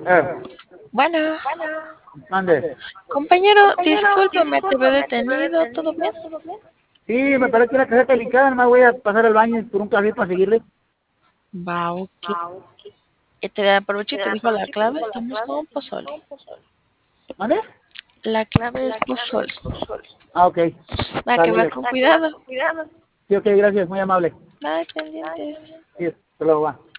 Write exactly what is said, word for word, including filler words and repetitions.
Eh, Bueno, mande. compañero, discúlpame, te veo detenido, ¿todo bien? Sí, me parece que la caseta delicada, nomás voy a pasar al baño por un café para seguirle. Va, ok. Y te aprovecho y te dijo la clave, estamos con pozole. ¿Mande? La clave es pozole. Ah, ok. Va, que Sale. vas con cuidado. Sí, ok, gracias, muy amable. Bye, pendientes. Sí, hasta luego, va.